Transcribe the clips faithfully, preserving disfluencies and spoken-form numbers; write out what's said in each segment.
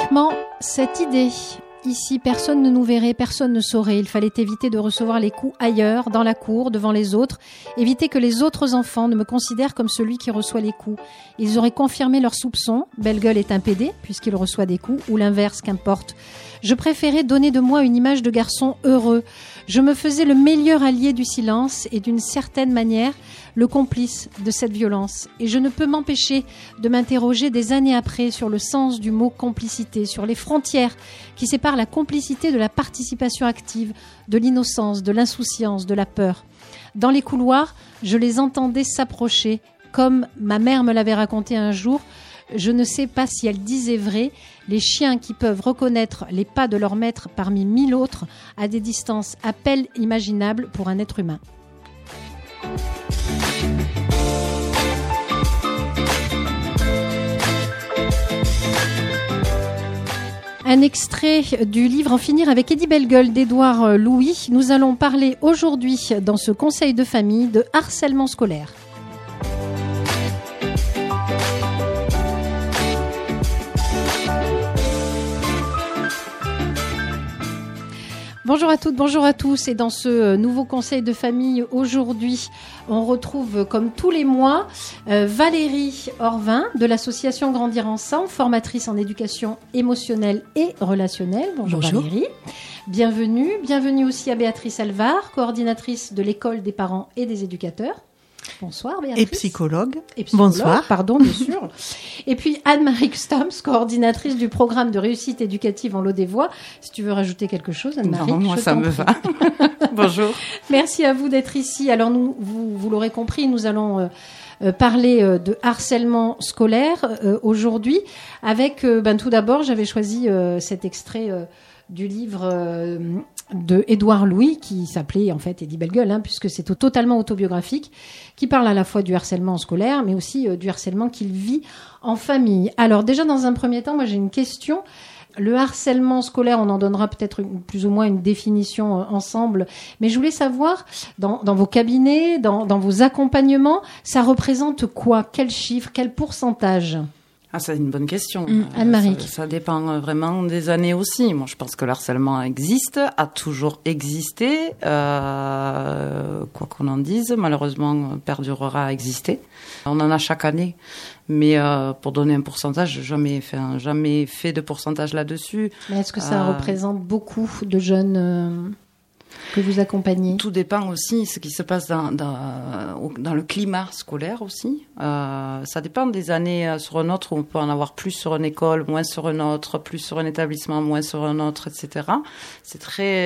Uniquement cette idée. Ici, personne ne nous verrait, personne ne saurait. Il fallait éviter de recevoir les coups ailleurs, dans la cour, devant les autres. Éviter que les autres enfants ne me considèrent comme celui qui reçoit les coups. Ils auraient confirmé leurs soupçons. Belle Gueule est un pédé, puisqu'il reçoit des coups, ou l'inverse, qu'importe. Je préférais donner de moi une image de garçon heureux. Je me faisais le meilleur allié du silence et d'une certaine manière, le complice de cette violence. Et je ne peux m'empêcher de m'interroger des années après sur le sens du mot complicité, sur les frontières qui séparent la complicité de la participation active, de l'innocence, de l'insouciance, de la peur. Dans les couloirs, je les entendais s'approcher, comme ma mère me l'avait raconté un jour. Je ne sais pas si elle disait vrai, les chiens qui peuvent reconnaître les pas de leur maître parmi mille autres à des distances à peine imaginables pour un être humain. Un extrait du livre En finir avec Eddie Belle Gueule d'Édouard Louis. Nous allons parler aujourd'hui dans ce conseil de famille de harcèlement scolaire. Bonjour à toutes, bonjour à tous. Et dans ce nouveau conseil de famille, aujourd'hui, on retrouve, comme tous les mois, euh, Valérie Orvin de l'association Grandir Ensemble, formatrice en éducation émotionnelle et relationnelle. Bonjour, bonjour. Valérie. Bienvenue. Bienvenue aussi à Béatrice Alvar, coordinatrice de l'école des parents et des éducateurs. Bonsoir Béatrice. Et psychologue. Et psychologue. Bonsoir. Pardon, bien sûr. Et puis Anne-Marie Stams, coordinatrice du programme de réussite éducative en Lot-des-Voix. Si tu veux rajouter quelque chose, Anne-Marie. Non, moi ça me va. Bonjour. Merci à vous d'être ici. Alors nous, vous, vous l'aurez compris, nous allons euh, euh, parler euh, de harcèlement scolaire euh, aujourd'hui. Avec, euh, ben tout d'abord, j'avais choisi euh, cet extrait euh, du livre euh, de Édouard Louis, qui s'appelait en fait Eddie Belle Gueule, hein, puisque c'est totalement autobiographique, qui parle à la fois du harcèlement scolaire, mais aussi euh, du harcèlement qu'il vit en famille. Alors déjà, dans un premier temps, moi j'ai une question. Le harcèlement scolaire, on en donnera peut-être une, plus ou moins une définition euh, ensemble, mais je voulais savoir, dans, dans vos cabinets, dans, dans vos accompagnements, ça représente quoi? Quel chiffre? Quel pourcentage? Ah, c'est une bonne question. Mmh, Anne-Marie. Ça, ça dépend vraiment des années aussi. Moi, je pense que le harcèlement existe, a toujours existé, euh, quoi qu'on en dise, malheureusement perdurera à exister. On en a chaque année, mais euh, pour donner un pourcentage, j'ai jamais fait, jamais fait de pourcentage là-dessus. Mais est-ce que ça euh, représente beaucoup de jeunes euh... que vous accompagnez? Tout dépend aussi de ce qui se passe dans, dans, dans le climat scolaire aussi. Euh, ça dépend des années sur un autre où on peut en avoir plus sur une école, moins sur une autre, plus sur un établissement, moins sur un autre, et cetera. C'est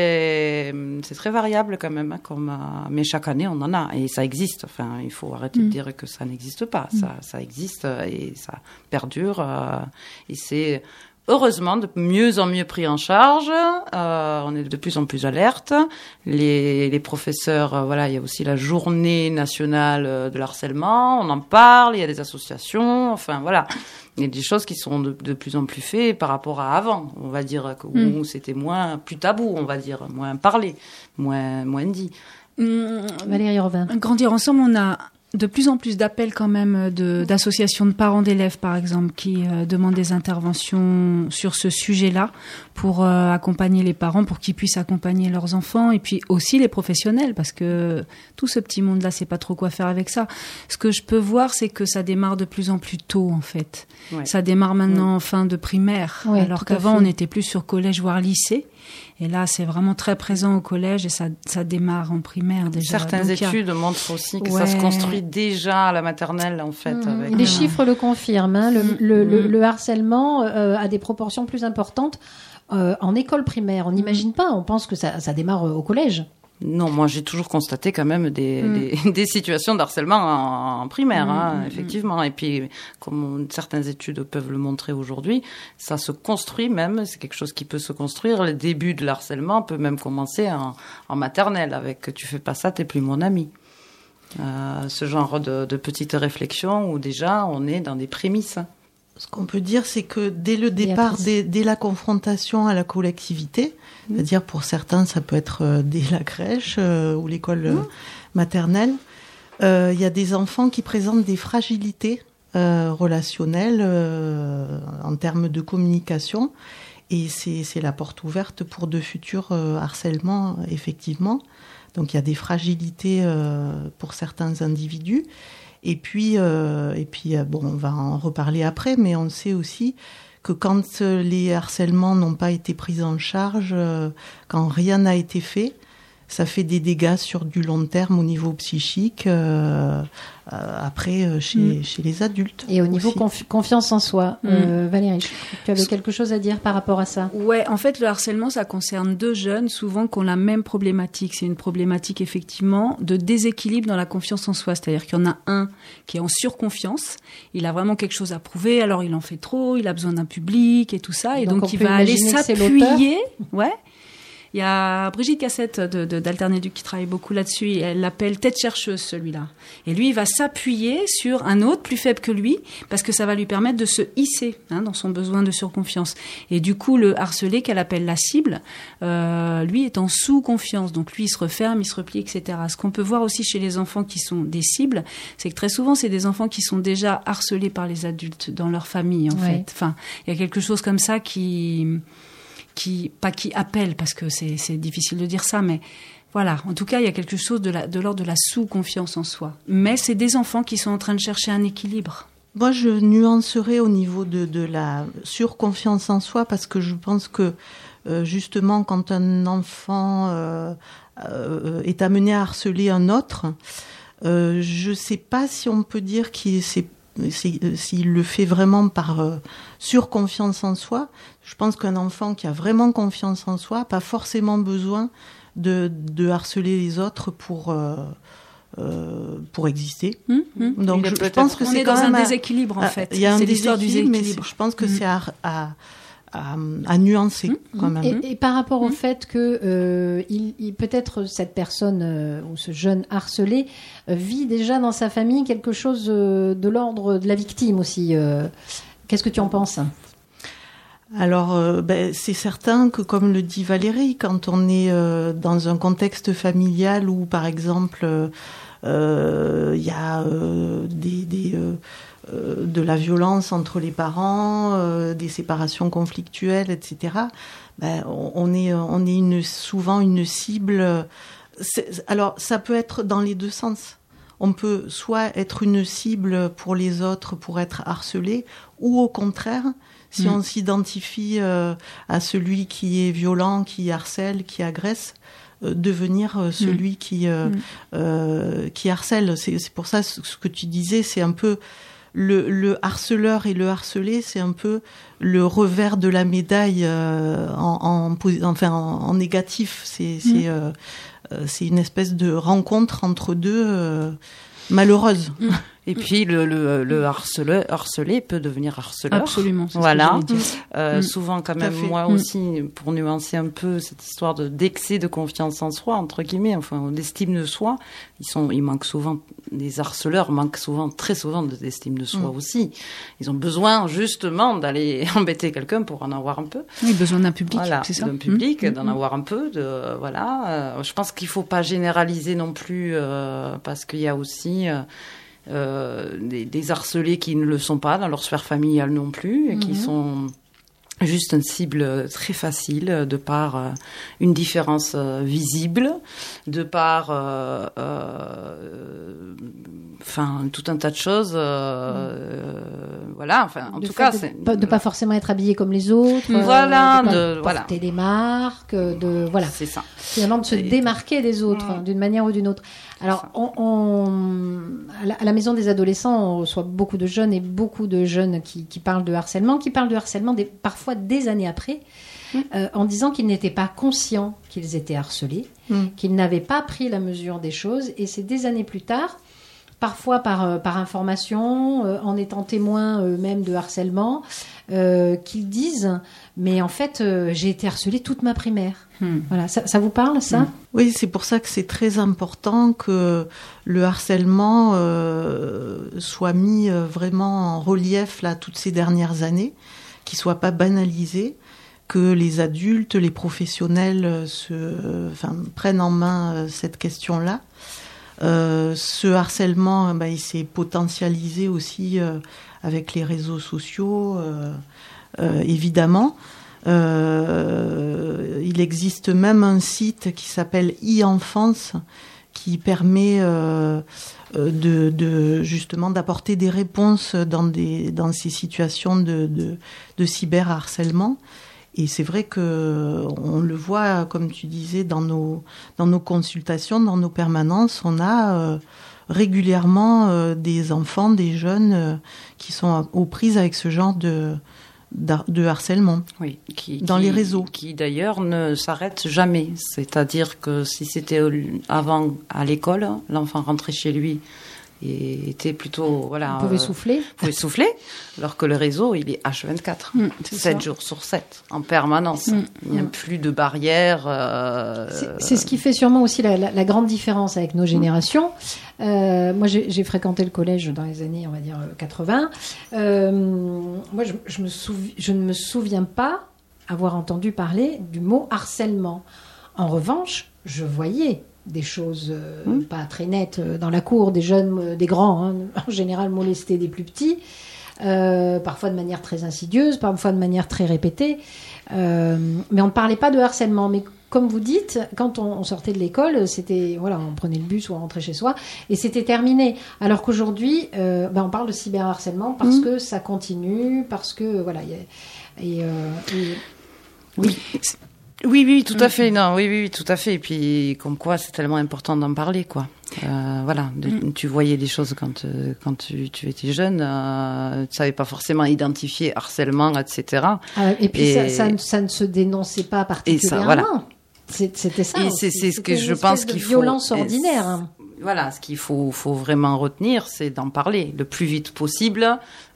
très, c'est très variable quand même, hein, comme, euh, mais chaque année on en a et ça existe. Enfin, il faut arrêter mmh. de dire que ça n'existe pas. Mmh. Ça, ça existe et ça perdure euh, et c'est heureusement de mieux en mieux pris en charge. Euh, on est de plus en plus alerte. Les, les professeurs, euh, voilà, il y a aussi la journée nationale de l'harcèlement. On en parle. Il y a des associations. Enfin, voilà. Il y a des choses qui sont de, de plus en plus faites par rapport à avant. On va dire où mmh. c'était moins, plus tabou, on va dire, moins parlé, moins, moins dit. Mmh. Valérie Orvin. Grandir Ensemble, on a de plus en plus d'appels quand même de, d'associations de parents d'élèves, par exemple, qui euh, demandent des interventions sur ce sujet-là pour euh, accompagner les parents, pour qu'ils puissent accompagner leurs enfants, et puis aussi les professionnels, parce que tout ce petit monde-là, sait pas trop quoi faire avec ça. Ce que je peux voir, c'est que ça démarre de plus en plus tôt, en fait. Ouais. Ça démarre maintenant ouais. en fin de primaire, ouais, alors qu'avant, on était plus sur collège, voire lycée. Et là, c'est vraiment très présent au collège et ça, ça démarre en primaire déjà. Certaines Donc, études a... montrent aussi que ouais. ça se construit déjà à la maternelle, en fait. Mmh. Avec Les euh... chiffres le confirment. Hein. Le, mmh. le, le, le harcèlement euh, a des proportions plus importantes euh, en école primaire. On n'imagine mmh. pas, on pense que ça, ça démarre au collège. Non, moi j'ai toujours constaté quand même des, mmh. des, des situations de harcèlement en, en primaire, mmh, hein, mmh. effectivement. Et puis, comme on, certaines études peuvent le montrer aujourd'hui, ça se construit même, c'est quelque chose qui peut se construire. Le début de l'harcèlement peut même commencer en, en maternelle, avec « tu fais pas ça, t'es plus mon ami ». Euh, ce genre de, de petites réflexions où déjà on est dans des prémices. Ce qu'on peut dire, c'est que dès le départ, dès, dès la confrontation à la collectivité, mmh. c'est-à-dire pour certains, ça peut être euh, dès la crèche euh, ou l'école mmh. euh, maternelle, il euh, y a des enfants qui présentent des fragilités euh, relationnel euh, en termes de communication. Et c'est, c'est la porte ouverte pour de futurs euh, harcèlements, effectivement. Donc il y a des fragilités euh, pour certains individus. Et puis, euh, et puis bon, on va en reparler après, mais on sait aussi que quand les harcèlements n'ont pas été pris en charge, euh, quand rien n'a été fait, ça fait des dégâts sur du long terme au niveau psychique, euh, euh, après euh, chez, mmh. chez les adultes. Et au niveau confi- confiance en soi, mmh. euh, Valérie, tu avais quelque chose à dire par rapport à ça ? Ouais, en fait, le harcèlement, ça concerne deux jeunes, souvent qui ont la même problématique. C'est une problématique, effectivement, de déséquilibre dans la confiance en soi. C'est-à-dire qu'il y en a un qui est en surconfiance, il a vraiment quelque chose à prouver, alors il en fait trop, il a besoin d'un public et tout ça, et donc, donc il va aller s'appuyer... Ouais. Il y a Brigitte Cassette de, de, d'Alternéduc qui travaille beaucoup là-dessus. Et elle l'appelle tête chercheuse, celui-là. Et lui, il va s'appuyer sur un autre plus faible que lui parce que ça va lui permettre de se hisser hein, dans son besoin de surconfiance. Et du coup, le harcelé, qu'elle appelle la cible, euh, lui est en sous-confiance. Donc lui, il se referme, il se replie, et cetera. Ce qu'on peut voir aussi chez les enfants qui sont des cibles, c'est que très souvent, c'est des enfants qui sont déjà harcelés par les adultes dans leur famille, en ouais. fait. Enfin, il y a quelque chose comme ça qui... qui pas qui appelle parce que c'est c'est difficile de dire ça, mais voilà, en tout cas il y a quelque chose de la de l'ordre de la sous-confiance en soi, mais c'est des enfants qui sont en train de chercher un équilibre. Moi je nuancerais au niveau de de la surconfiance en soi parce que je pense que euh, justement quand un enfant euh, euh, est amené à harceler un autre, euh, je sais pas si on peut dire qu'il c'est C'est, s'il le fait vraiment par euh, surconfiance en soi. Je pense qu'un enfant qui a vraiment confiance en soi n'a pas forcément besoin de, de harceler les autres pour, euh, euh, pour exister. Mmh, mmh. Donc je, je pense que on c'est est quand dans même un déséquilibre à, en fait. Il y a c'est un l'histoire du déséquilibre, mais je pense que mmh. c'est à, à À, à nuancer mmh. quand même. Et, et par rapport au mmh. fait que euh, il, il, peut-être cette personne euh, ou ce jeune harcelé euh, vit déjà dans sa famille quelque chose euh, de l'ordre de la victime aussi. Euh, qu'est-ce que tu en penses ? Alors, euh, ben, c'est certain que, comme le dit Valérie, quand on est euh, dans un contexte familial où, par exemple, il euh, y a euh, des... des euh, Euh, de la violence entre les parents, euh, des séparations conflictuelles, et cetera. Ben, on, on est, on est une, souvent une cible. C'est, alors, ça peut être dans les deux sens. On peut soit être une cible pour les autres, pour être harcelé, ou au contraire, si mmh. on s'identifie euh, à celui qui est violent, qui harcèle, qui agresse, euh, devenir euh, celui mmh. qui, euh, mmh. euh, qui harcèle. C'est, c'est pour ça ce que tu disais, c'est un peu... Le, le harceleur et le harcelé, c'est un peu le revers de la médaille euh, en, en, enfin, en, en négatif. C'est, c'est, mmh. euh, c'est une espèce de rencontre entre deux euh, malheureuse. Mmh. Et puis le, le, le harceleur, harcelé peut devenir harceleur. Absolument. C'est voilà. Ce que dire. Euh, mmh. Souvent quand même, moi mmh. aussi, pour nuancer un peu cette histoire de d'excès de confiance en soi, entre guillemets, enfin d'estime de soi, ils sont, ils manquent souvent. Les harceleurs manquent souvent, très souvent, d'estime de soi mmh. aussi. Ils ont besoin justement d'aller embêter quelqu'un pour en avoir un peu. Oui, besoin d'un public. Voilà, c'est ça. D'un public, mmh. d'en mmh. avoir un peu. De voilà. Euh, je pense qu'il faut pas généraliser non plus euh, parce qu'il y a aussi. Euh, Euh, des, des harcelés qui ne le sont pas dans leur sphère familiale non plus et mmh. qui sont juste une cible très facile de par euh, une différence euh, visible, de par euh, euh, enfin tout un tas de choses. Euh, mmh. euh, voilà, enfin en le tout cas, de, c'est pas, de pas forcément être habillé comme les autres. Voilà, euh, de, pas de porter voilà. des marques, de voilà. C'est ça. Finalement de se et... démarquer des autres mmh. d'une manière ou d'une autre. Alors, on, on, à, la, à la maison des adolescents, on reçoit beaucoup de jeunes et beaucoup de jeunes qui, qui parlent de harcèlement, qui parlent de harcèlement des, parfois des années après, mmh. euh, en disant qu'ils n'étaient pas conscients qu'ils étaient harcelés, mmh. qu'ils n'avaient pas pris la mesure des choses, et c'est des années plus tard, parfois par, euh, par information, euh, en étant témoins eux-mêmes de harcèlement, euh, qu'ils disent « mais en fait, euh, j'ai été harcelée toute ma primaire mmh. ». Voilà, ça, ça vous parle, ça ? mmh. Oui, c'est pour ça que c'est très important que le harcèlement euh, soit mis euh, vraiment en relief là, toutes ces dernières années, qu'il ne soit pas banalisé, que les adultes, les professionnels se, euh, enfin, prennent en main euh, cette question-là. Euh, ce harcèlement, bah, il s'est potentialisé aussi euh, avec les réseaux sociaux, euh, euh, évidemment. Euh, il existe même un site qui s'appelle e-enfance qui permet euh, de, de justement d'apporter des réponses dans des dans ces situations de de, de cyberharcèlement. Et c'est vrai que on le voit, comme tu disais, dans nos dans nos consultations, dans nos permanences, on a euh, régulièrement euh, des enfants, des jeunes euh, qui sont aux prises avec ce genre de de harcèlement, oui, qui, dans qui, les réseaux. Qui d'ailleurs ne s'arrête jamais. C'est-à-dire que si c'était avant à l'école, l'enfant rentrait chez lui et était plutôt... Voilà, Vous pouvez euh, souffler. pouvez souffler, alors que le réseau, il est H vingt-quatre, mmh, sept jours sur sept, en permanence. Mmh, il n'y a mmh. plus de barrières. Euh, c'est, c'est ce qui fait sûrement aussi la, la, la grande différence avec nos générations. Mmh. Euh, moi, j'ai, j'ai fréquenté le collège dans les années, on va dire, quatre-vingts. Euh, moi, je, je, me souvi- je ne me souviens pas avoir entendu parler du mot harcèlement. En revanche, je voyais des choses euh, mmh. pas très nettes euh, dans la cour, des jeunes, euh, des grands, hein, en général molester des plus petits, euh, parfois de manière très insidieuse, parfois de manière très répétée. Euh, mais on ne parlait pas de harcèlement. Mais comme vous dites, quand on, on sortait de l'école, c'était voilà, on prenait le bus ou on rentrait chez soi et c'était terminé. Alors qu'aujourd'hui, euh, ben on parle de cyberharcèlement parce mmh. que ça continue, parce que voilà, y a, et, euh, et oui. Oui, oui, tout à fait. Non, oui, oui, oui, tout à fait. Et puis, comme quoi, c'est tellement important d'en parler, quoi. Euh, voilà, de, mm. tu voyais des choses quand euh, quand tu, tu étais jeune, euh, tu savais pas forcément identifier harcèlement, et cetera. Ah, et puis et, ça, ça, ça ne se dénonçait pas particulièrement. Et ça, voilà. C'était ça. Et aussi. c'est, c'est ce C'était que je pense qu'il faut. Violence ordinaire. Hein. Voilà, ce qu'il faut, faut vraiment retenir, c'est d'en parler le plus vite possible.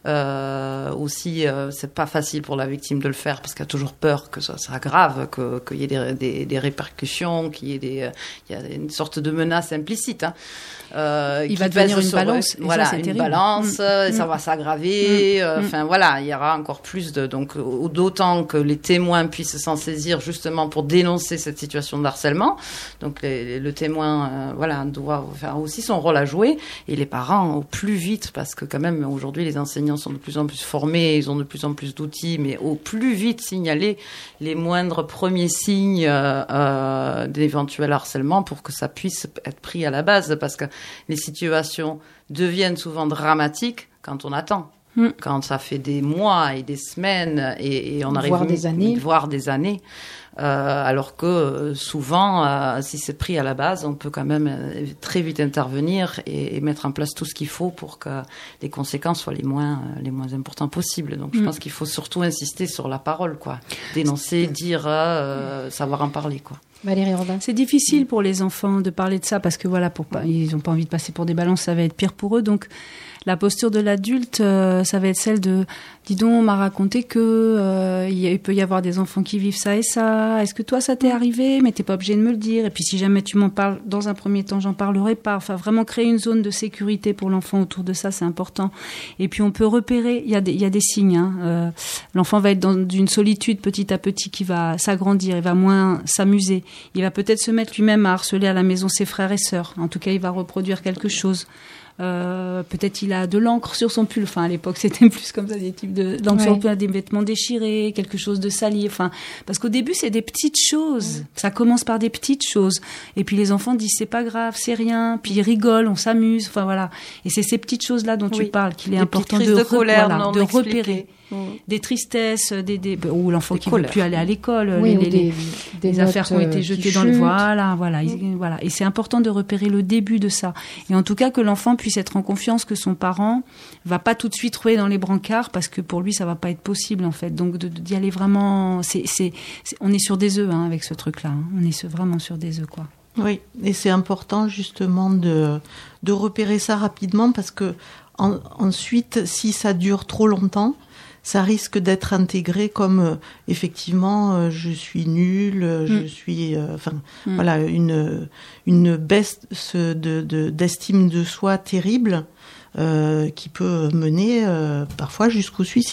Euh, aussi, euh, c'est pas facile pour la victime de le faire parce qu'elle a toujours peur que ça sera grave, que, qu'il y ait des, des, des répercussions, qu'il y ait des, il y a une sorte de menace implicite. Hein. Euh, il va devenir une balance. Et voilà, ça, c'est une terrible. balance, mmh. ça va s'aggraver. Enfin mmh. euh, voilà, il y aura encore plus de, donc d'autant que les témoins puissent s'en saisir justement pour dénoncer cette situation de harcèlement. Donc les, le témoin, euh, voilà, doit faire aussi son rôle à jouer et les parents au plus vite parce que quand même aujourd'hui les enseignants sont de plus en plus formés, ils ont de plus en plus d'outils, mais au plus vite signaler les moindres premiers signes euh, euh, d'éventuel harcèlement pour que ça puisse être pris à la base, parce que les situations deviennent souvent dramatiques quand on attend. Mmh. Quand ça fait des mois et des semaines et, et on arrive voire des années, voire des années, euh, alors que euh, souvent, euh, si c'est pris à la base, on peut quand même euh, très vite intervenir et, et mettre en place tout ce qu'il faut pour que les conséquences soient les moins euh, les moins importantes possibles. Donc, mmh. je pense qu'il faut surtout insister sur la parole, quoi, dénoncer, dire, euh, savoir en parler, quoi. Valérie Robin. C'est difficile pour les enfants de parler de ça parce que voilà, pour pas, ils n'ont pas envie de passer pour des balances, ça va être pire pour eux. Donc, la posture de l'adulte, euh, ça va être celle de, dis donc, on m'a raconté que euh, il, y a, il peut y avoir des enfants qui vivent ça et ça. Est-ce que toi, ça t'est arrivé? Mais t'es pas obligé de me le dire. Et puis, si jamais tu m'en parles, dans un premier temps, j'en parlerai pas. Enfin, vraiment créer une zone de sécurité pour l'enfant autour de ça, c'est important. Et puis, on peut repérer. Il y a des, il y a des signes. Hein. Euh, l'enfant va être dans une solitude petit à petit qui va s'agrandir. Il va moins s'amuser. Il va peut-être se mettre lui-même à harceler à la maison ses frères et sœurs. En tout cas, il va reproduire quelque chose. Euh, peut-être il a de l'encre sur son pull. Enfin, à l'époque, c'était plus comme ça, des types de l'encre sur le pull, des vêtements déchirés, quelque chose de sali. Enfin, parce qu'au début, c'est des petites choses. Ça commence par des petites choses. Et puis les enfants disent c'est pas grave, c'est rien. Puis ils rigolent, on s'amuse. Enfin voilà. Et c'est ces petites choses-là dont oui. tu parles qu'il est des important de, de, colère, voilà, non de expliquées. repérer. Mmh. Des tristesses, des, des ou l'enfant des qui ne veut plus aller à l'école, oui, les, les, des, des les affaires qui ont été jetées dans chutent. le voilà, voilà, mmh. ils, voilà. Et c'est important de repérer le début de ça. Et en tout cas que l'enfant puisse être en confiance que son parent va pas tout de suite trouver dans les brancards parce que pour lui ça va pas être possible en fait. Donc de, d'y aller vraiment, c'est, c'est, c'est, on est sur des œufs hein, avec ce truc-là. Hein. On est sur, vraiment sur des œufs quoi. Oui, et c'est important justement de de repérer ça rapidement parce que en, ensuite si ça dure trop longtemps, ça risque d'être intégré comme euh, effectivement euh, je suis nulle, mmh. je suis, enfin euh, mmh. voilà une une baisse de, de d'estime de soi terrible euh, qui peut mener euh, parfois jusqu'au suicide.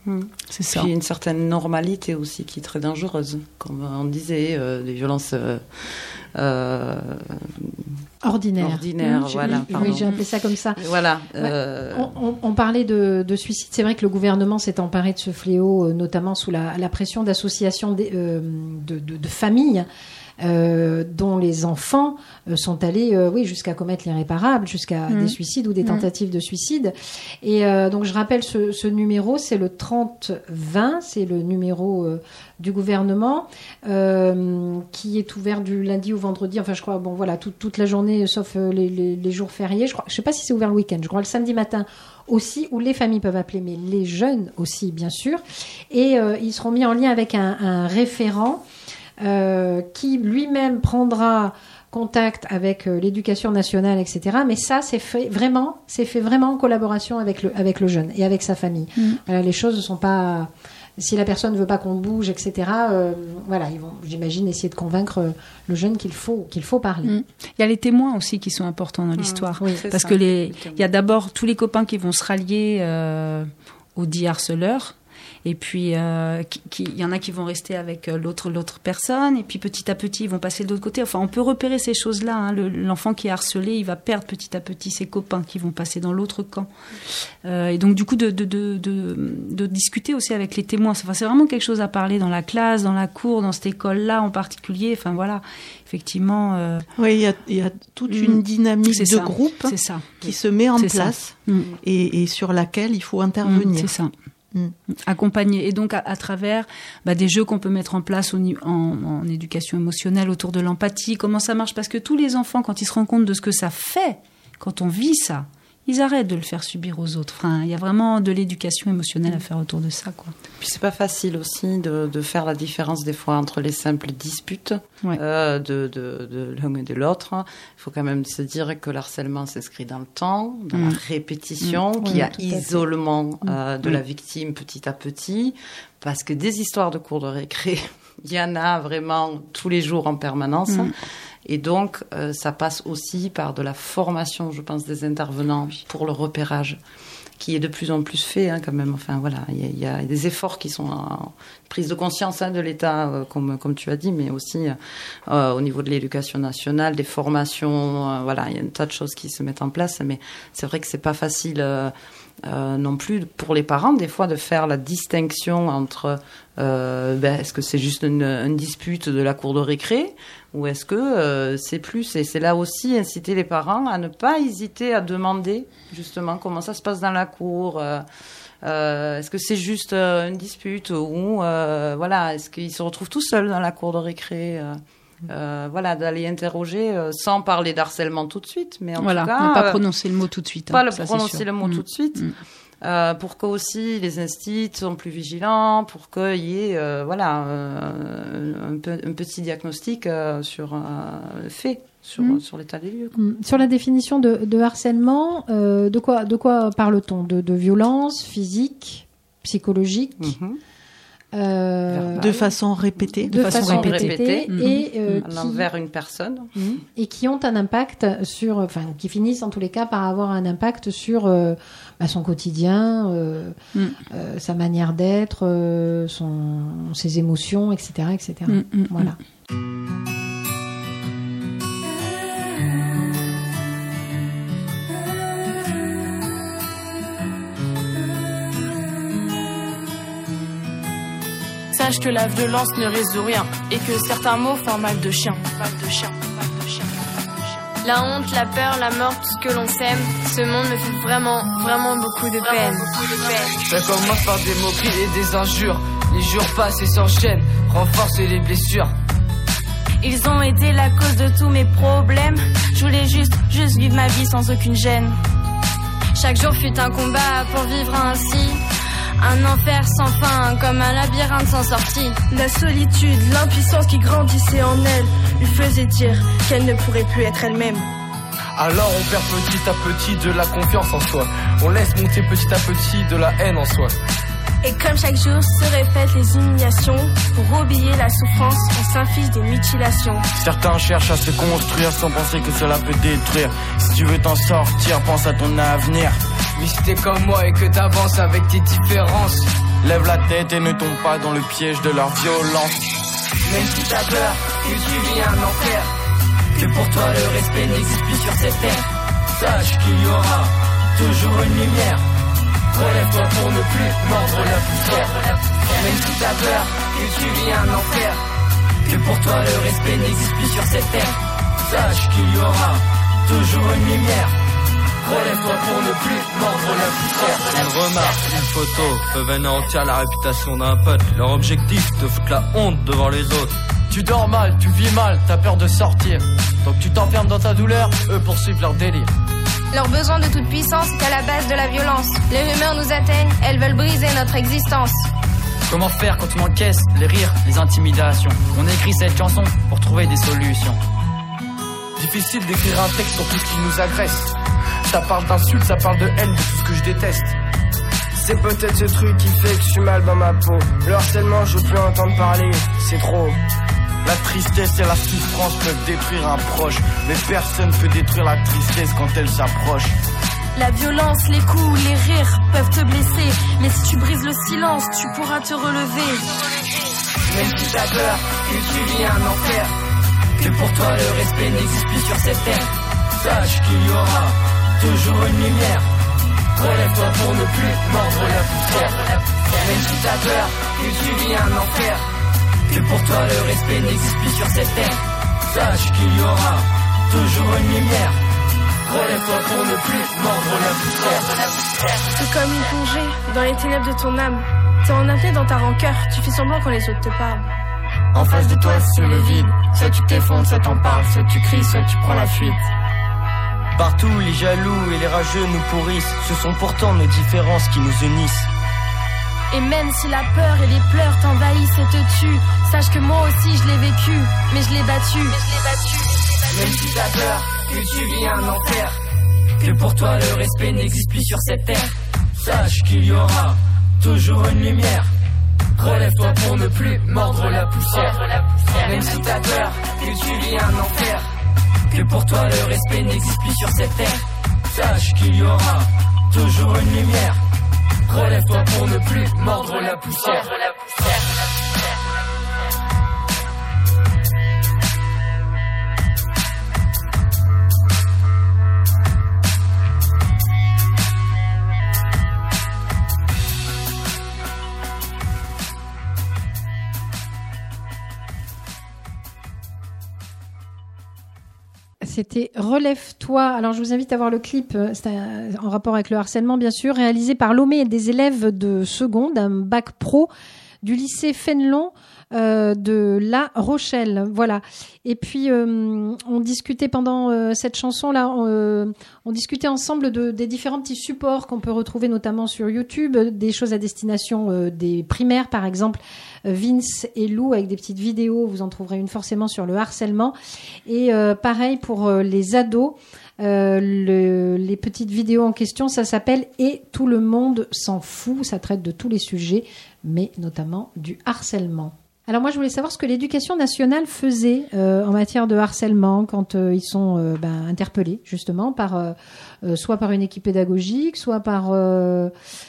Mmh. C'est ça. Puis une certaine normalité aussi qui est très dangereuse, comme on disait, euh, des violences euh, euh, ordinaires. Ordinaires, mmh, voilà. Oui, oui, j'ai appelé ça comme ça. Voilà. Ouais. Euh... On, on, on parlait de, de suicide. C'est vrai que le gouvernement s'est emparé de ce fléau, euh, notamment sous la, la pression d'associations de, euh, de, de, de familles. Euh, dont les enfants euh, sont allés, euh, oui, jusqu'à commettre l'irréparable, jusqu'à mmh. des suicides ou des tentatives mmh. de suicide. Et euh, donc, je rappelle ce, ce numéro, c'est le trente vingt, c'est le numéro euh, du gouvernement, euh, qui est ouvert du lundi au vendredi. Enfin, je crois, bon, voilà, tout, toute la journée, sauf euh, les, les, les jours fériés. Je crois, je sais pas si c'est ouvert le week-end. Je crois le samedi matin aussi, où les familles peuvent appeler, mais les jeunes aussi, bien sûr. Et euh, ils seront mis en lien avec un, un référent. Euh, qui lui-même prendra contact avec euh, l'éducation nationale, et cetera. Mais ça, c'est fait vraiment, c'est fait vraiment en collaboration avec le avec le jeune et avec sa famille. Mmh. Voilà, les choses ne sont pas. Si la personne ne veut pas qu'on bouge, et cetera. Euh, voilà, ils vont, j'imagine, essayer de convaincre le jeune qu'il faut qu'il faut parler. Mmh. Il y a les témoins aussi qui sont importants dans mmh. l'histoire, oui, parce ça, que les, il y a d'abord tous les copains qui vont se rallier euh, aux dits harceleurs. Et puis, euh, il y en a qui vont rester avec l'autre, l'autre personne. Et puis, petit à petit, ils vont passer de l'autre côté. Enfin, on peut repérer ces choses-là. Hein. Le, l'enfant qui est harcelé, il va perdre petit à petit ses copains qui vont passer dans l'autre camp. Euh, et donc, du coup, de, de, de, de, de discuter aussi avec les témoins. Enfin, c'est vraiment quelque chose à parler dans la classe, dans la cour, dans cette école-là en particulier. Enfin, voilà. Effectivement. Euh... Oui, il y a, y a toute une dynamique c'est de ça. groupe c'est ça. qui se met en c'est place et, et sur laquelle il faut intervenir. C'est ça. Mmh. Accompagner, et donc à, à travers bah, des jeux qu'on peut mettre en place au, en, en éducation émotionnelle autour de l'empathie, comment ça marche, parce que tous les enfants, quand ils se rendent compte de ce que ça fait, quand on vit ça, ils arrêtent de le faire subir aux autres. Enfin, il y a vraiment de l'éducation émotionnelle à faire autour de ça, quoi. Puis c'est pas facile aussi de, de faire la différence des fois entre les simples disputes ouais. euh, de, de, de l'un et de l'autre. Il faut quand même se dire que l'harcèlement s'inscrit dans le temps, dans mmh. la répétition, mmh. qu'il y a oui, isolement euh, de mmh. la victime petit à petit, parce que des histoires de cours de récré, il y en a vraiment tous les jours en permanence. Mmh. Et donc, euh, ça passe aussi par de la formation, je pense, des intervenants pour le repérage, qui est de plus en plus fait, hein, quand même. Enfin, voilà, il y, y a des efforts qui sont en prise de conscience hein, de l'État, euh, comme, comme tu as dit, mais aussi euh, au niveau de l'éducation nationale, des formations, euh, voilà, il y a un tas de choses qui se mettent en place, mais c'est vrai que c'est pas facile euh, euh, non plus pour les parents, des fois, de faire la distinction entre euh, ben, est-ce que c'est juste une, une dispute de la cour de récré, ou est-ce que euh, c'est plus, et c'est là aussi inciter les parents à ne pas hésiter à demander justement comment ça se passe dans la cour, euh, euh, est-ce que c'est juste euh, une dispute, ou euh, voilà, est-ce qu'ils se retrouvent tout seuls dans la cour de récré, euh, euh, voilà, d'aller interroger euh, sans parler d'harcèlement tout de suite, mais en voilà, tout cas... ne pas euh, prononcer le mot tout de suite. Pas hein, le ça, prononcer le mot mmh. tout de suite. Mmh. Euh, pour que aussi les instituts sont plus vigilants, pour qu'il y ait euh, voilà euh, un, peu, un petit diagnostic euh, sur euh, fait sur mmh. sur l'état des lieux. Mmh. Sur la définition de, de harcèlement, euh, de quoi de quoi parle-t-on? De, de violence physique, psychologique. Mmh. Euh, de façon répétée, de, de façon, façon répétée, répétée mmh. et euh, qui, envers une personne mmh, et qui ont un impact sur, enfin, qui finissent en tous les cas par avoir un impact sur euh, bah, son quotidien, euh, mmh. euh, sa manière d'être, euh, son, ses émotions, et cetera, et cetera. Mmh, mmh, voilà. Mmh. Sache que la violence ne résout rien et que certains mots font mal de chien. Mal de chien, mal de chien. La honte, la peur, la mort, tout ce que l'on sème, ce monde me fait vraiment, vraiment beaucoup de peine. Beaucoup de peine. Ça commence par des moqueries et des injures. Les jours passent et s'enchaînent, renforcent les blessures. Ils ont été la cause de tous mes problèmes. Je voulais juste, juste vivre ma vie sans aucune gêne. Chaque jour fut un combat pour vivre ainsi. Un enfer sans fin, comme un labyrinthe sans sortie. La solitude, l'impuissance qui grandissait en elle lui faisait dire qu'elle ne pourrait plus être elle-même. Alors on perd petit à petit de la confiance en soi. On laisse monter petit à petit de la haine en soi. Et comme chaque jour se répètent les humiliations, pour oublier la souffrance, on s'inflige des mutilations. Certains cherchent à se construire sans penser que cela peut détruire. Si tu veux t'en sortir, pense à ton avenir. Mais si t'es comme moi et que t'avances avec tes différences, Lève la tête et ne tombe pas dans le piège de leur violence. Même si t'as peur que tu vis un enfer, que pour toi le respect n'existe plus sur cette terre, sache qu'il y aura toujours une lumière. Relève-toi pour ne plus mordre la poussière. Même si t'as peur que tu vis un enfer, que pour toi le respect n'existe plus sur cette terre, sache qu'il y aura toujours une lumière. Relève-toi pour ne plus mordre la poussière. Une remarque, une photo peuvent anéantir la réputation d'un pote. Leur objectif, te foutre la honte devant les autres. Tu dors mal, tu vis mal, t'as peur de sortir. Donc tu t'enfermes dans ta douleur, eux poursuivent leur délire. Leur besoin de toute puissance est à la base de la violence. Les rumeurs nous atteignent, elles veulent briser notre existence. Comment faire quand on encaisse les rires, les intimidations? On écrit cette chanson pour trouver des solutions. Difficile d'écrire un texte sur tout ce qui nous agresse. Ça parle d'insultes, ça parle de haine, de tout ce que je déteste. C'est peut-être ce truc qui fait que je suis mal dans ma peau. Le harcèlement, je veux plus entendre parler, c'est trop. La tristesse et la souffrance peuvent détruire un proche, mais personne peut détruire la tristesse quand elle s'approche. La violence, les coups, les rires peuvent te blesser, mais si tu brises le silence, tu pourras te relever. Même si t'as peur que tu vis un enfer, que pour toi le respect n'existe plus sur cette terre, sache qu'il y aura toujours une lumière. Relève-toi pour ne plus mordre la poussière. Même si t'as peur que tu vis un enfer, que pour toi le respect n'existe plus sur cette terre, sache qu'il y aura toujours une lumière. Relève-toi pour ne plus mordre la poussière. C'est comme une plongée dans les ténèbres de ton âme. T'es en apnée dans ta rancœur, tu fais semblant quand les autres te parlent. En face de toi c'est le vide, soit tu t'effondres, soit t'en parles, soit tu cries, soit tu prends la fuite. Partout les jaloux et les rageux nous pourrissent, ce sont pourtant nos différences qui nous unissent. Et même si la peur et les pleurs t'envahissent et te tuent, sache que moi aussi je l'ai vécu, mais je l'ai battu. Mais je l'ai battu. Même si t'as peur que tu vis un enfer, que pour toi le respect n'existe plus sur cette terre, sache qu'il y aura toujours une lumière. Relève-toi pour ne plus mordre la poussière. Même si t'as peur que tu vis un enfer, que pour toi le respect n'existe plus sur cette terre, sache qu'il y aura toujours une lumière. Relève-toi pour ne plus mordre la poussière. C'était Relève-toi. Alors, je vous invite à voir le clip, c'est en rapport avec le harcèlement, bien sûr, réalisé par Lomé et des élèves de seconde, un bac pro du lycée Fénelon euh, de La Rochelle. Voilà. Et puis, euh, on discutait pendant euh, cette chanson-là, on, euh, on discutait ensemble de, des différents petits supports qu'on peut retrouver notamment sur YouTube, des choses à destination euh, des primaires, par exemple, Vince et Lou avec des petites vidéos, vous en trouverez une forcément sur le harcèlement. Et euh, pareil pour euh, les ados, euh, le, les petites vidéos en question, ça s'appelle « Et tout le monde s'en fout », ça traite de tous les sujets, mais notamment du harcèlement. Alors moi, je voulais savoir ce que l'éducation nationale faisait euh, en matière de harcèlement quand euh, ils sont euh, ben, interpellés, justement, par euh, euh, soit par une équipe pédagogique, soit par euh,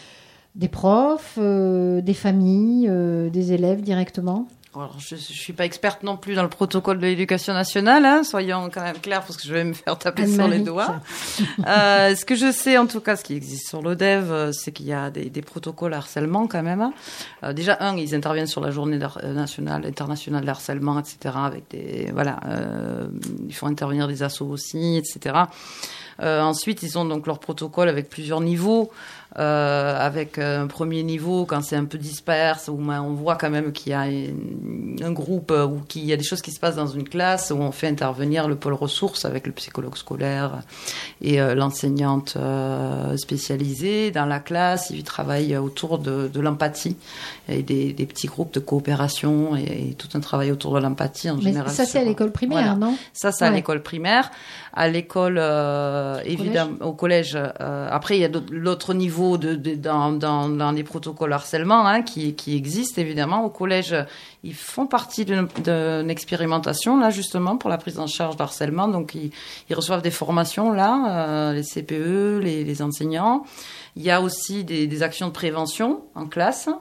des profs, euh, des familles, euh, des élèves directement. Alors, je, je suis pas experte non plus dans le protocole de l'éducation nationale, hein, soyons quand même clairs parce que je vais me faire taper Anne-Marie. Sur les doigts. euh, ce que je sais, en tout cas, ce qui existe sur l'ODEV, c'est qu'il y a des, des protocoles harcèlement quand même. Euh, déjà, un, ils interviennent sur la journée nationale, internationale de harcèlement, et cetera. Avec des, voilà, euh, il faut intervenir des assos aussi, et cetera. Euh, ensuite, ils ont donc leur protocole avec plusieurs niveaux. Euh, avec un premier niveau quand c'est un peu disperse où on voit quand même qu'il y a un groupe ou qu'il y a des choses qui se passent dans une classe où on fait intervenir le pôle ressources avec le psychologue scolaire et euh, l'enseignante euh, spécialisée dans la classe. Ils travaillent autour de, de l'empathie et des, des petits groupes de coopération et, et tout un travail autour de l'empathie en Mais général. Ça c'est à l'école primaire, voilà. non? Ça c'est ouais. à l'école primaire. À l'école, euh, évidemment, au collège. Euh, après, il y a l'autre niveau de, de, dans, dans, dans les protocoles harcèlement hein, qui, qui existent, évidemment. Au collège, ils font partie d'une, d'une expérimentation, là, justement, pour la prise en charge d'harcèlement. Donc, ils, ils reçoivent des formations, là, euh, les C P E, les, les enseignants. Il y a aussi des, des actions de prévention en classe.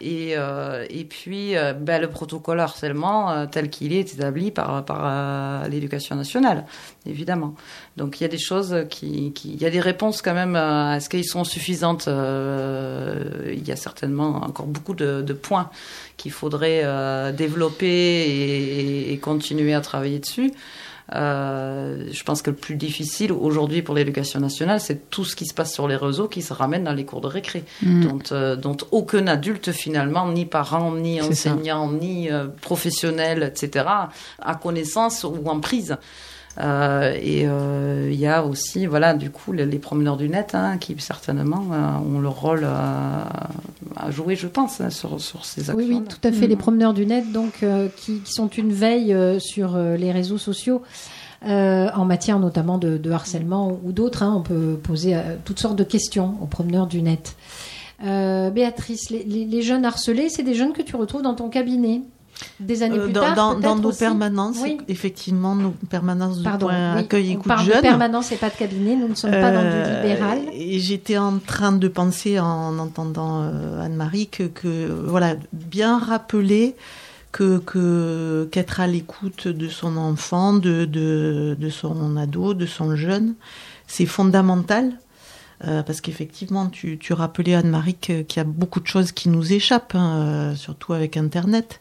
Et, euh, et puis, euh, ben, le protocole harcèlement euh, tel qu'il est établi par, par euh, l'éducation nationale, évidemment. Donc, il y a des choses qui... qui il y a des réponses quand même. Euh, est-ce qu'elles sont suffisantes euh, Il y a certainement encore beaucoup de, de points qu'il faudrait euh, développer et, et continuer à travailler dessus. Euh, je pense que le plus difficile aujourd'hui pour l'éducation nationale, c'est tout ce qui se passe sur les réseaux qui se ramène dans les cours de récré, mmh. dont, euh, dont aucun adulte finalement, ni parent, ni c'est enseignant, ça. ni euh, professionnel, et cetera, a connaissance ou en prise. Euh, et il euh, y a aussi, voilà, du coup, les, les promeneurs du net, hein, qui certainement euh, ont leur rôle à, à jouer, je pense, hein, sur, sur ces actions. Oui, oui, tout à fait. Mmh. Les promeneurs du net, donc, euh, qui, qui sont une veille euh, sur euh, les réseaux sociaux, euh, en matière notamment de, de harcèlement ou d'autres. Hein, on peut poser euh, toutes sortes de questions aux promeneurs du net. Euh, Béatrice, les, les, les jeunes harcelés, c'est des jeunes que tu retrouves dans ton cabinet des années plus dans, tard, dans, dans nos aussi. permanences, oui. effectivement, nos permanences du Pardon, point oui. accueil écoute jeune. On parle de permanence et pas de cabinet, nous ne sommes euh, pas dans du libéral. Et j'étais en train de penser, en entendant euh, Anne-Marie, que, que voilà, bien rappeler que, que qu'être à l'écoute de son enfant, de, de, de son ado, de son jeune, c'est fondamental. Euh, parce qu'effectivement, tu, tu rappelais, Anne-Marie, que, qu'il y a beaucoup de choses qui nous échappent, hein, surtout avec Internet.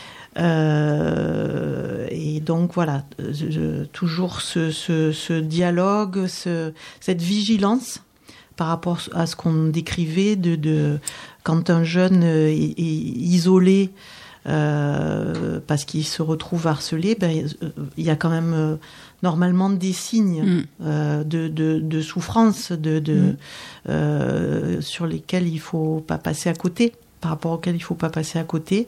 Euh, et donc voilà, je, toujours ce, ce, ce dialogue, ce, cette vigilance par rapport à ce qu'on décrivait de, de quand un jeune est, est isolé euh, parce qu'il se retrouve harcelé, ben il y a quand même euh, normalement des signes mmh. euh, de, de, de souffrance, de, de mmh. euh, sur lesquels il faut pas passer à côté, par rapport auxquels il faut pas passer à côté.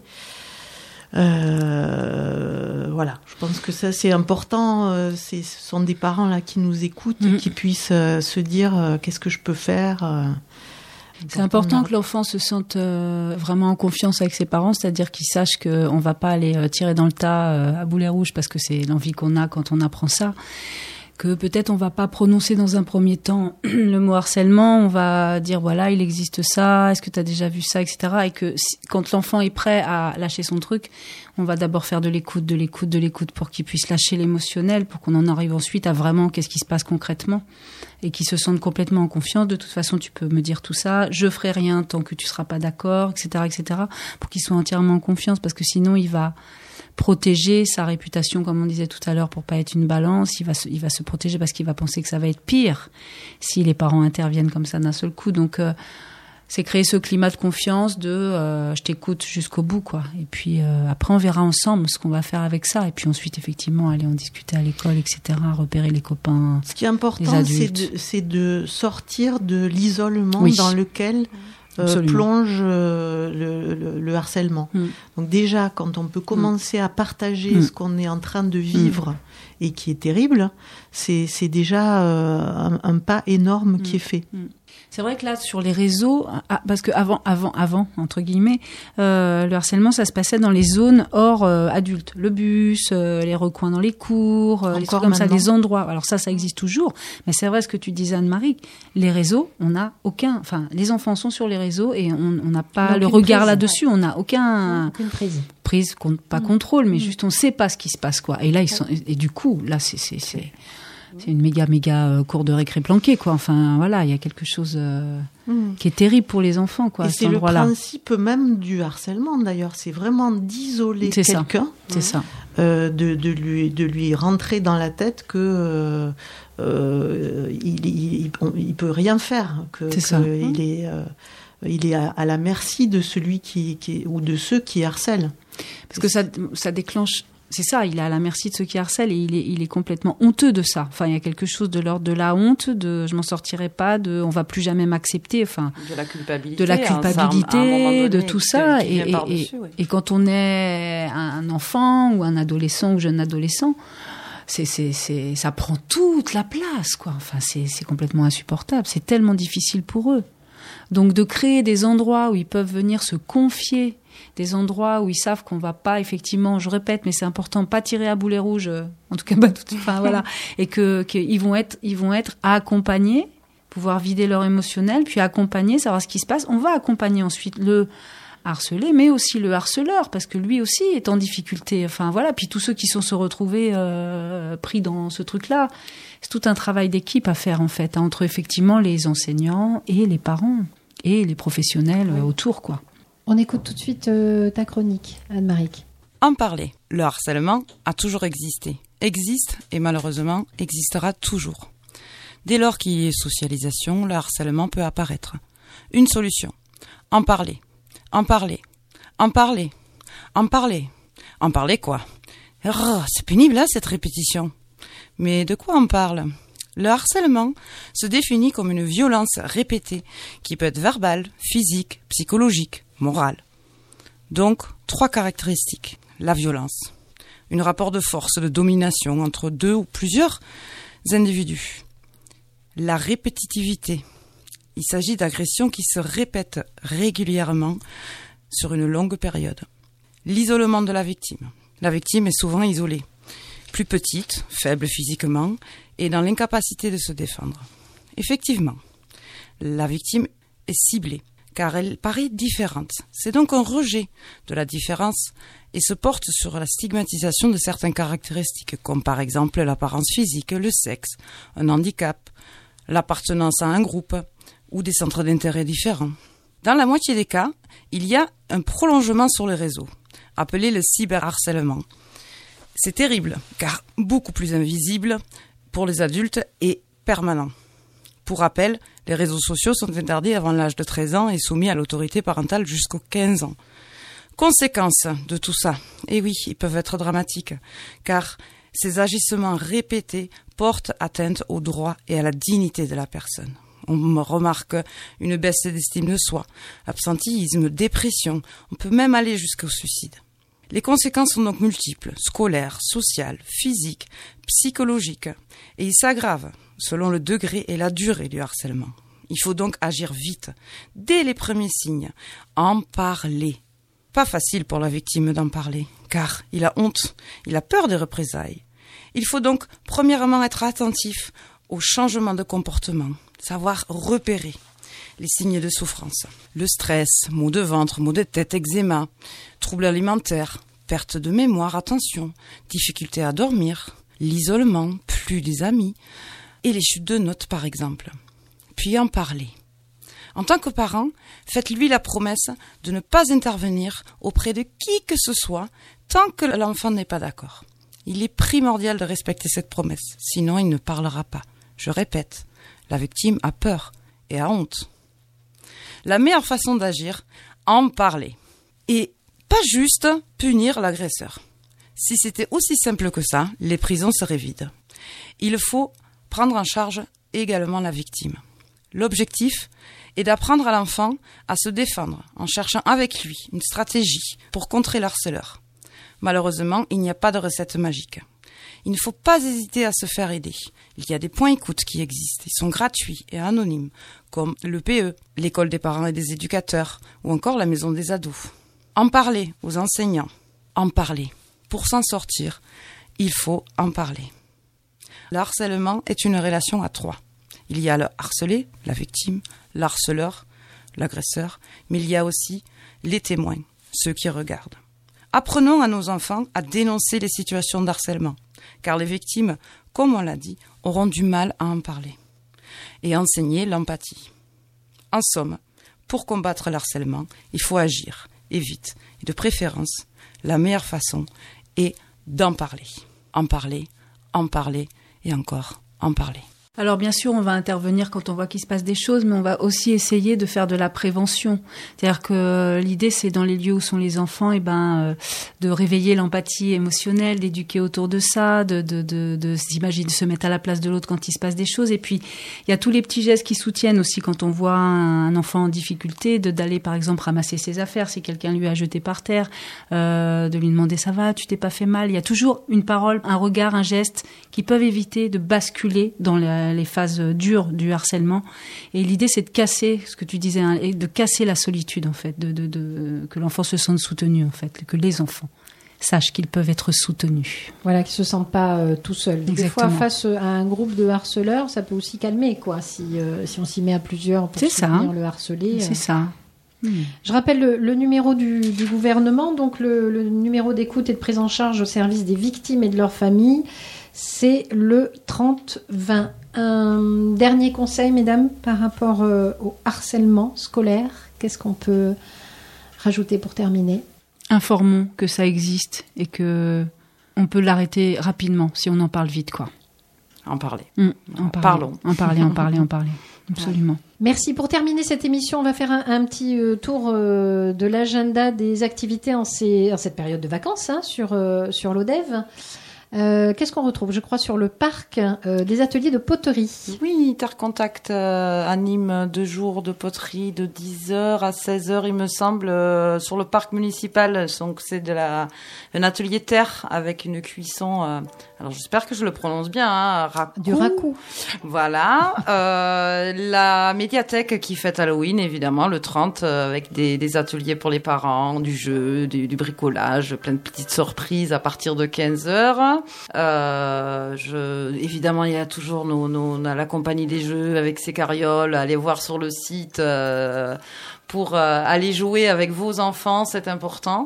Euh, voilà, je pense que ça c'est important. Euh, c'est, ce sont des parents là qui nous écoutent mmh. et qui puissent euh, se dire euh, qu'est-ce que je peux faire. Euh, c'est important que l'enfant se sente euh, vraiment en confiance avec ses parents, c'est-à-dire qu'il sache qu'on va pas aller euh, tirer dans le tas euh, à boulet rouge parce que c'est l'envie qu'on a quand on apprend ça. Que peut-être on va pas prononcer dans un premier temps le mot harcèlement, on va dire voilà, il existe ça, est-ce que tu as déjà vu ça, et cetera. Et que si, quand l'enfant est prêt à lâcher son truc, on va d'abord faire de l'écoute, de l'écoute, de l'écoute pour qu'il puisse lâcher l'émotionnel, pour qu'on en arrive ensuite à vraiment qu'est-ce qui se passe concrètement et qu'il se sente complètement en confiance. De toute façon, tu peux me dire tout ça, je ferai rien tant que tu seras pas d'accord, et cetera, et cetera. Pour qu'il soit entièrement en confiance, parce que sinon il va protéger sa réputation, comme on disait tout à l'heure, pour pas être une balance. Il va se, il va se protéger parce qu'il va penser que ça va être pire si les parents interviennent comme ça d'un seul coup. Donc, euh, c'est créer ce climat de confiance de euh, je t'écoute jusqu'au bout, quoi. Et puis euh, après, on verra ensemble ce qu'on va faire avec ça. Et puis ensuite, effectivement, aller en discuter à l'école, et cetera. Repérer les copains. Ce qui est important, c'est de, c'est de sortir de l'isolement oui. dans lequel Euh, plonge euh, le, le, le harcèlement. Mm. Donc déjà, quand on peut commencer mm. à partager mm. ce qu'on est en train de vivre mm. et qui est terrible, c'est, c'est déjà euh, un, un pas énorme mm. qui est fait. Mm. C'est vrai que là, sur les réseaux, parce que avant, avant, avant, entre guillemets, euh, le harcèlement, ça se passait dans les zones hors euh, adultes. Le bus, euh, les recoins dans les cours, euh, les trucs comme ça, les endroits. Alors ça, ça existe toujours. Mais c'est vrai ce que tu disais, Anne-Marie. Les réseaux, on n'a aucun, enfin, les enfants sont sur les réseaux et on n'a pas le regard prise, là-dessus. Ouais. On n'a aucun, aucune prise. Prise, pas mmh. contrôle, mais mmh. juste on sait pas ce qui se passe, quoi. Et là, ils sont, et, et du coup, là, c'est, c'est, c'est, c'est une méga, méga euh, cour de récré planquée, quoi. Enfin, voilà, il y a quelque chose euh, mmh. qui est terrible pour les enfants, quoi. Et à c'est cet le endroit-là. principe même du harcèlement, d'ailleurs. C'est vraiment d'isoler c'est quelqu'un. Ça. C'est ça. Euh, de, de, lui, de lui rentrer dans la tête que euh, euh, il, il, il, il peut rien faire, que, c'est que ça. il est, euh, il est à, à la merci de celui qui, qui ou de ceux qui harcèlent. Parce que ça, ça déclenche. C'est ça, il est à la merci de ceux qui harcèlent et il est, il est complètement honteux de ça. Enfin, il y a quelque chose de l'ordre de la honte, de je m'en sortirai pas, de on va plus jamais m'accepter. Enfin, de la culpabilité, de la culpabilité, hein, de tout ça. Qui, qui et, et, dessus, ouais. et quand on est un enfant ou un adolescent ou jeune adolescent, c'est, c'est, c'est, ça prend toute la place, quoi. Enfin, c'est, c'est complètement insupportable. C'est tellement difficile pour eux. Donc, de créer des endroits où ils peuvent venir se confier, des endroits où ils savent qu'on va pas, effectivement, je répète, mais c'est important, pas tirer à boulet rouge, euh, en tout cas pas tout, enfin voilà, et que qu'ils vont être, ils vont être accompagnés, pouvoir vider leur émotionnel, puis accompagner, savoir ce qui se passe. On va accompagner ensuite le harcelé, mais aussi le harceleur, parce que lui aussi est en difficulté. Enfin voilà, puis tous ceux qui sont se retrouvés euh, pris dans ce truc-là, c'est tout un travail d'équipe à faire en fait, hein, entre effectivement les enseignants et les parents et les professionnels oui. euh, autour, quoi. On écoute tout de suite euh, ta chronique, Anne-Marie. En parler. Le harcèlement a toujours existé, existe et malheureusement existera toujours. Dès lors qu'il y ait socialisation, le harcèlement peut apparaître. Une solution. En parler. En parler. En parler. En parler. En parler quoi ? Oh, c'est pénible là cette répétition. Mais de quoi on parle ? Le harcèlement se définit comme une violence répétée qui peut être verbale, physique, psychologique, morale. Donc, trois caractéristiques. La violence. Un rapport de force, de domination entre deux ou plusieurs individus. La répétitivité. Il s'agit d'agressions qui se répètent régulièrement sur une longue période. L'isolement de la victime. La victime est souvent isolée, plus petite, faible physiquement et dans l'incapacité de se défendre. Effectivement, la victime est ciblée car elle paraît différente. C'est donc un rejet de la différence et se porte sur la stigmatisation de certaines caractéristiques comme par exemple l'apparence physique, le sexe, un handicap, l'appartenance à un groupe ou des centres d'intérêt différents. Dans la moitié des cas, il y a un prolongement sur les réseaux, appelé le cyberharcèlement. C'est terrible, car beaucoup plus invisible pour les adultes et permanent. Pour rappel, les réseaux sociaux sont interdits avant l'âge de treize ans et soumis à l'autorité parentale jusqu'aux quinze ans. Conséquences de tout ça, et oui, ils peuvent être dramatiques, car ces agissements répétés portent atteinte aux droits et à la dignité de la personne. On remarque une baisse d'estime de soi, absentéisme, dépression, on peut même aller jusqu'au suicide. Les conséquences sont donc multiples, scolaires, sociales, physiques, psychologiques, et ils s'aggravent selon le degré et la durée du harcèlement. Il faut donc agir vite, dès les premiers signes, en parler. Pas facile pour la victime d'en parler, car il a honte, il a peur des représailles. Il faut donc premièrement être attentif au changement de comportement, savoir repérer les signes de souffrance. Le stress, maux de ventre, maux de tête, eczéma, troubles alimentaires, perte de mémoire, attention, difficulté à dormir, l'isolement, plus des amis, et les chutes de notes par exemple. Puis en parler. En tant que parent, faites-lui la promesse de ne pas intervenir auprès de qui que ce soit tant que l'enfant n'est pas d'accord. Il est primordial de respecter cette promesse, sinon il ne parlera pas. Je répète, la victime a peur et a honte. La meilleure façon d'agir, en parler. Et pas juste punir l'agresseur. Si c'était aussi simple que ça, les prisons seraient vides. Il faut prendre en charge également la victime. L'objectif est d'apprendre à l'enfant à se défendre en cherchant avec lui une stratégie pour contrer le harceleur. Malheureusement, il n'y a pas de recette magique. Il ne faut pas hésiter à se faire aider. Il y a des points écoute qui existent. Ils sont gratuits et anonymes, comme l'E P E, l'école des parents et des éducateurs, ou encore la maison des ados. En parler aux enseignants. En parler. Pour s'en sortir, il faut en parler. Le harcèlement est une relation à trois. Il y a le harcelé, la victime, l'harceleur, l'agresseur, mais il y a aussi les témoins, ceux qui regardent. Apprenons à nos enfants à dénoncer les situations d'harcèlement, car les victimes, comme on l'a dit, auront du mal à en parler. Et enseigner l'empathie. En somme, pour combattre le harcèlement, il faut agir, et vite, et de préférence, la meilleure façon est d'en parler. En parler, en parler, et encore en parler. Alors bien sûr, on va intervenir quand on voit qu'il se passe des choses, mais on va aussi essayer de faire de la prévention. C'est-à-dire que l'idée, c'est dans les lieux où sont les enfants, et ben, euh, de réveiller l'empathie émotionnelle, d'éduquer autour de ça, de, de, de, de s'imaginer, de se mettre à la place de l'autre quand il se passe des choses. Et puis, il y a tous les petits gestes qui soutiennent aussi quand on voit un enfant en difficulté, de d'aller par exemple ramasser ses affaires si quelqu'un lui a jeté par terre, euh, de lui demander ça va, tu t'es pas fait mal. Il y a toujours une parole, un regard, un geste qui peuvent éviter de basculer dans la les phases dures du harcèlement. Et l'idée, c'est de casser, ce que tu disais, hein, de casser la solitude, en fait, de, de, de, que l'enfant se sente soutenu, en fait, que les enfants sachent qu'ils peuvent être soutenus. Voilà, qu'ils se sentent pas euh, tout seuls. Exactement. Des fois, face à un groupe de harceleurs, ça peut aussi calmer, quoi, si, euh, si on s'y met à plusieurs pour c'est soutenir ça. le harcelé. C'est euh... ça. Mmh. Je rappelle le, le numéro du, du gouvernement, donc le, le numéro d'écoute et de prise en charge au service des victimes et de leurs familles, c'est le trente vingt. Un dernier conseil, mesdames, par rapport euh, au harcèlement scolaire, qu'est-ce qu'on peut rajouter pour terminer ? Informons que ça existe et que on peut l'arrêter rapidement si on en parle vite, quoi. En parler. Mmh, en parler. Parlons. En parler, en parler, en parler. Absolument. Merci. Pour terminer cette émission, on va faire un, un petit euh, tour euh, de l'agenda des activités en, ces, en cette période de vacances hein, sur, euh, sur l'Odève. Euh, qu'est-ce qu'on retrouve ? Je crois sur le parc euh, des ateliers de poterie. Oui, Terrecontact euh, anime deux jours de poterie de dix heures à seize heures, il me semble, euh, sur le parc municipal. Donc c'est de la un atelier terre avec une cuisson. Euh, alors j'espère que je le prononce bien. Hein, raku. Du raku. Voilà. Euh, la médiathèque qui fête Halloween, évidemment, le trente, euh, avec des, des ateliers pour les parents, du jeu, du, du bricolage, plein de petites surprises à partir de quinze heures. Euh, je, évidemment, il y a toujours nos, nos, la compagnie des jeux avec ses carrioles. Allez voir sur le site euh, pour euh, aller jouer avec vos enfants, c'est important.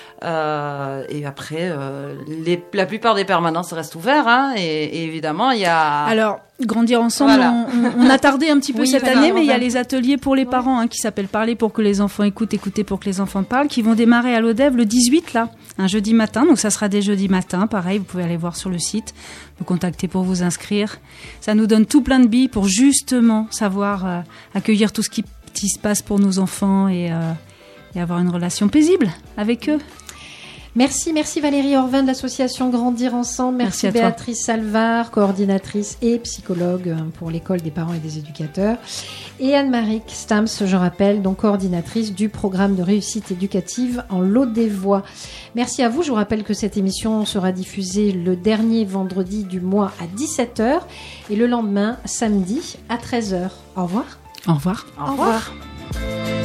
Euh, et après, euh, les, la plupart des permanences restent ouvertes, hein, et, et évidemment, il y a... Alors, Grandir ensemble, voilà. on, on a tardé un petit peu oui, cette voilà, année, mais il y a va... les ateliers pour les parents, hein, qui s'appellent Parler pour que les enfants écoutent, écouter pour que les enfants parlent, qui vont démarrer à l'Odève le dix-huit, là, un jeudi matin, donc ça sera des jeudis matins, pareil, vous pouvez aller voir sur le site, vous contacter pour vous inscrire. Ça nous donne tout plein de billes pour justement savoir euh, accueillir tout ce qui, qui se passe pour nos enfants et, euh, et avoir une relation paisible avec eux. Merci, merci Valérie Orvin de l'association Grandir Ensemble. Merci, merci Béatrice Salvar, coordinatrice et psychologue pour l'école des parents et des éducateurs. Et Anne-Marie Stams, je rappelle, donc coordinatrice du programme de réussite éducative en Lodévois. Merci à vous. Je vous rappelle que cette émission sera diffusée le dernier vendredi du mois à dix-sept heures et le lendemain, samedi, à treize heures. Au revoir. Au revoir. Au revoir. Au revoir.